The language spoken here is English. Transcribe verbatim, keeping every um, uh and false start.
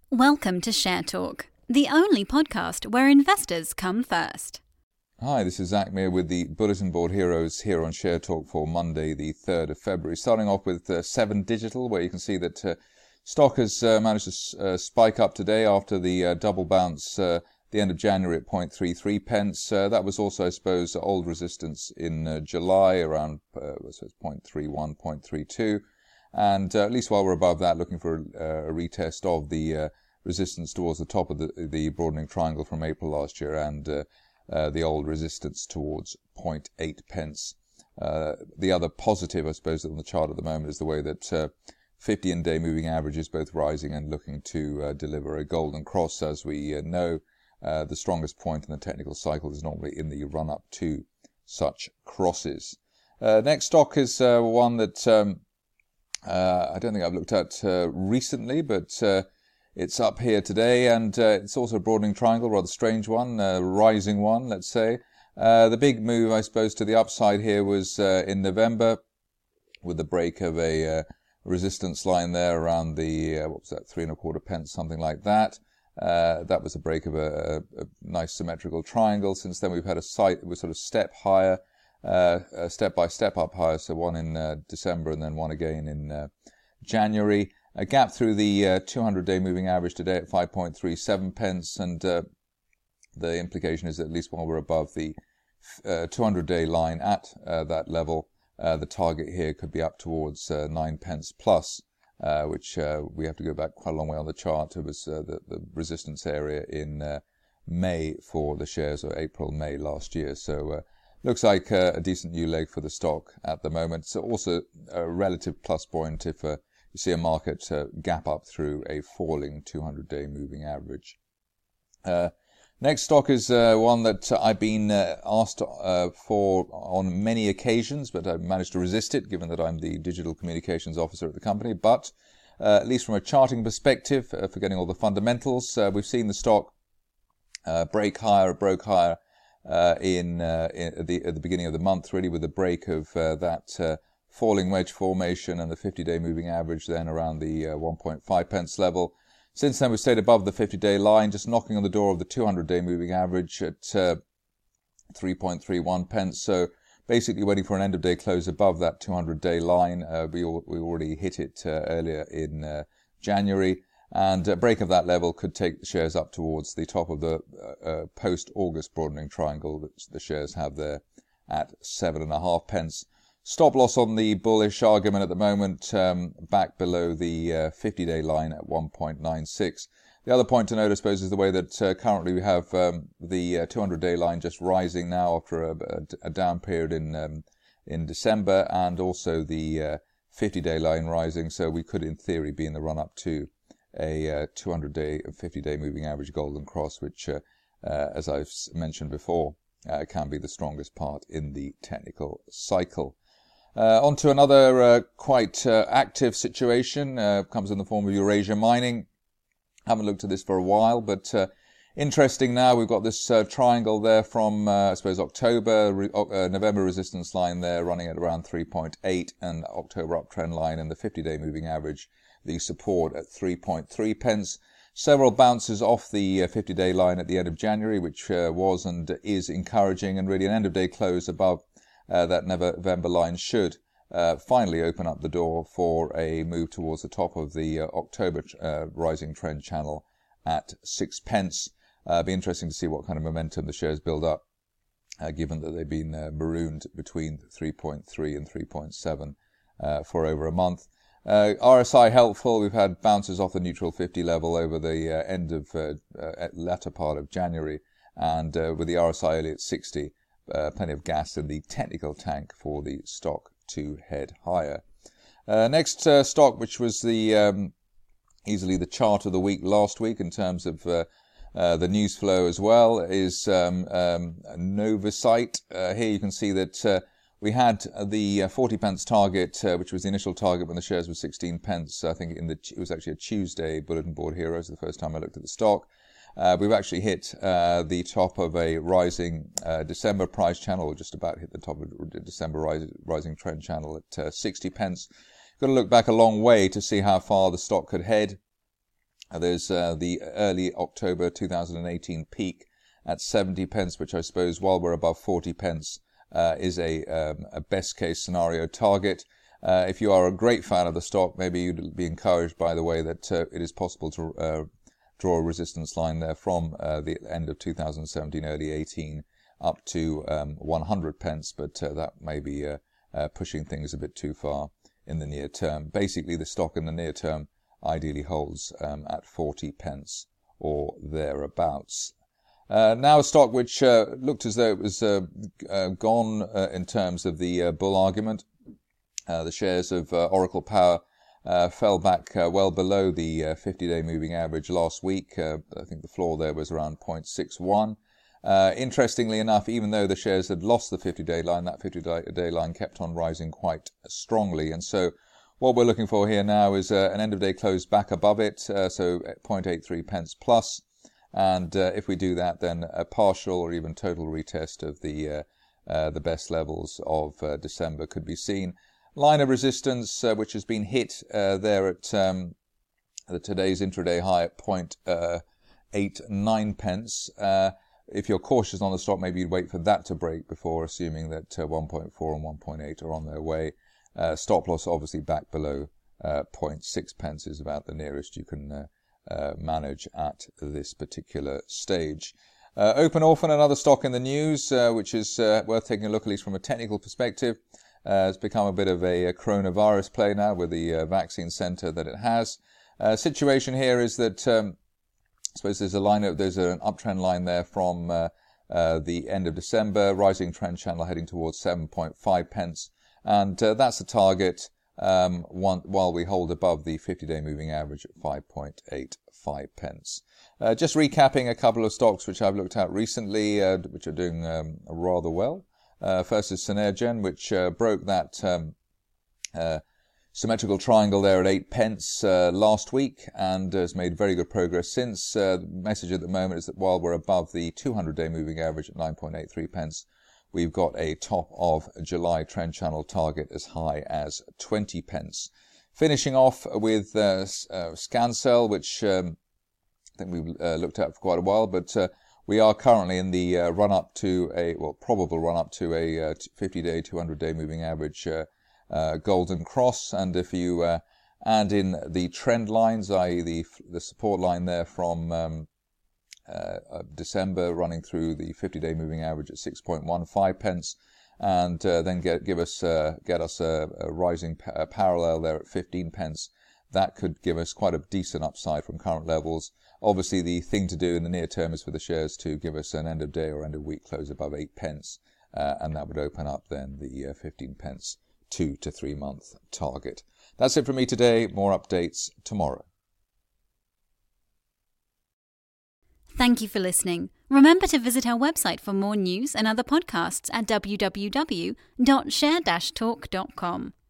Welcome to Share Talk, the only podcast where investors come first. Hi, this is Zach Meir with the Bulletin Board Heroes here on Share Talk for Monday, the third of February. Starting off with uh, Seven Digital, where you can see that uh, stock has uh, managed to uh, spike up today after the uh, double bounce uh, the end of January at zero point three three pence. Uh, that was also, I suppose, old resistance in uh, July around uh, so it's zero point three one, zero point three two. And uh, at least while we're above that, looking for uh, a retest of the uh, resistance towards the top of the, the broadening triangle from April last year and uh, uh, the old resistance towards zero point eight pence. Uh, the other positive, I suppose, on the chart at the moment is the way that uh, fifty and day moving average is both rising and looking to uh, deliver a golden cross. As we uh, know, uh, the strongest point in the technical cycle is normally in the run-up to such crosses. Uh, next stock is uh, one that um, uh, I don't think I've looked at uh, recently, but uh, it's up here today, and uh, it's also a broadening triangle, rather strange one, a rising one, let's say. Uh, the big move, I suppose, to the upside here was uh, in November with the break of a uh, resistance line there around the, uh, what was that, three and a quarter pence, something like that. Uh, that was a break of a, a, a nice symmetrical triangle. Since then, we've had a site that was sort of step higher, uh, a step by step up higher, so one in uh, December and then one again in uh, January. A gap through the uh, two hundred day moving average today at five point three seven pence, and uh, the implication is that at least while we're above the uh, two hundred day line at uh, that level, uh, the target here could be up towards uh, nine pence plus, uh, which uh, we have to go back quite a long way on the chart. It was uh, the, the resistance area in uh, May for the shares, or April, May last year. So uh, looks like uh, a decent new leg for the stock at the moment. So also a relative plus point if uh, you see a market uh, gap up through a falling two hundred day moving average. Uh, next stock is uh, one that I've been uh, asked uh, for on many occasions, but I've managed to resist it, given that I'm the digital communications officer at the company. But uh, at least from a charting perspective, uh, forgetting all the fundamentals, uh, we've seen the stock uh, break higher, broke higher uh, in, uh, in at, the, at the beginning of the month, really, with the break of uh, that uh, falling wedge formation and the fifty day moving average then around the uh, one point five pence level. Since then, we've stayed above the fifty day line, just knocking on the door of the two hundred day moving average at uh, three point three one pence. So basically waiting for an end of day close above that two hundred day line. Uh, we, al- we already hit it uh, earlier in uh, January, and a break of that level could take the shares up towards the top of the uh, uh, post-August broadening triangle that the shares have there at seven and a half pence. Stop loss on the bullish argument at the moment, um, back below the uh, fifty day line at one point nine six. The other point to note, I suppose, is the way that uh, currently we have um, the uh, two hundred day line just rising now after a, a, a down period in um, in December, and also the uh, fifty day line rising. So we could, in theory, be in the run-up to a uh, two hundred day and fifty day moving average golden cross, which, uh, uh, as I've mentioned before, uh, can be the strongest part in the technical cycle. Uh, on to another uh, quite uh, active situation, uh, comes in the form of Eurasia Mining. Haven't looked at this for a while, but uh, interesting now. We've got this uh, triangle there from, uh, I suppose, October, re- uh, November resistance line there running at around three point eight, and October uptrend line and the fifty day moving average, the support at three point three pence. Several bounces off the uh, fifty day line at the end of January, which uh, was and is encouraging, and really an end of day close above Uh, that November line should uh, finally open up the door for a move towards the top of the uh, October uh, rising trend channel at six pence. Uh, be interesting to see what kind of momentum the shares build up, uh, given that they've been uh, marooned between three point three and three point seven uh, for over a month. Uh, R S I helpful. We've had bounces off the neutral fifty level over the uh, end of uh, uh, latter part of January, and uh, with the R S I only at sixty. Uh, plenty of gas in the technical tank for the stock to head higher. Uh, next uh, stock, which was the um, easily the chart of the week last week in terms of uh, uh, the news flow as well, is um, um, Novacyt. Uh, here you can see that uh, we had the uh, forty pence target, uh, which was the initial target when the shares were sixteen pence. I think in the it was actually a Tuesday Bulletin Board Heroes, the first time I looked at the stock. Uh, we've actually hit uh, the top of a rising uh, December price channel, or just about hit the top of the December rise, rising trend channel at uh, sixty pence. Got to look back a long way to see how far the stock could head. Uh, there's uh, the early October two thousand eighteen peak at seventy pence, which I suppose, while we're above forty pence, uh, is a, um, a best case scenario target. Uh, if you are a great fan of the stock, maybe you'd be encouraged by the way that uh, it is possible to uh, draw a resistance line there from uh, the end of two thousand seventeen, early eighteen, up to um, one hundred pence, but uh, that may be uh, uh, pushing things a bit too far in the near term. Basically, the stock in the near term ideally holds um, at forty pence or thereabouts. Uh, now a stock which uh, looked as though it was uh, uh, gone uh, in terms of the uh, bull argument. Uh, the shares of uh, Oracle Power uh, fell back uh, well below the uh, fifty-day moving average last week. Uh, I think the floor there was around zero point six one. Uh, interestingly enough, even though the shares had lost the fifty-day line, that fifty-day line kept on rising quite strongly. And so what we're looking for here now is uh, an end-of-day close back above it, uh, so zero point eight three pence plus. And uh, if we do that, then a partial or even total retest of the uh, uh, the best levels of uh, December could be seen. Line of resistance, uh, which has been hit uh, there at um, the today's intraday high at zero point eight nine pence. Uh, if you're cautious on the stock, maybe you'd wait for that to break before assuming that uh, one point four and one point eight are on their way. Uh, stop loss obviously back below uh, zero point six pence is about the nearest you can uh, uh, manage at this particular stage. Uh, Open Orphan, another stock in the news, uh, which is uh, worth taking a look at least from a technical perspective. Uh, it's become a bit of a, a coronavirus play now with the uh, vaccine center that it has. Uh, situation here is that um, I suppose there's a line of, there's an uptrend line there from uh, uh, the end of December, rising trend channel heading towards seven point five pence, and uh, that's the target um, one, while we hold above the fifty-day moving average at five point eight five pence. Uh, just recapping a couple of stocks which I've looked at recently, uh, which are doing um, rather well. Uh, first is Synergen, which uh, broke that um, uh, symmetrical triangle there at eight pence uh, last week and has made very good progress since. Uh, the message at the moment is that while we're above the two hundred day moving average at nine point eight three pence, we've got a top of July trend channel target as high as twenty pence. Finishing off with uh, uh, Scancell, which um, I think we've uh, looked at for quite a while, but uh, we are currently in the uh, run-up to a, well, probable run-up to a uh, fifty-day, two hundred day moving average uh, uh, golden cross. And if you uh, add in the trend lines, that is the the support line there from um, uh, December running through the fifty-day moving average at six point one five pence, and uh, then get give us uh, get us a, a rising pa- a parallel there at fifteen pence, that could give us quite a decent upside from current levels. Obviously, the thing to do in the near term is for the shares to give us an end of day or end of week close above eight pence, uh, and that would open up then the uh, fifteen pence two to three month target. That's it from me today. More updates tomorrow. Thank you for listening. Remember to visit our website for more news and other podcasts at w w w dot share dash talk dot com.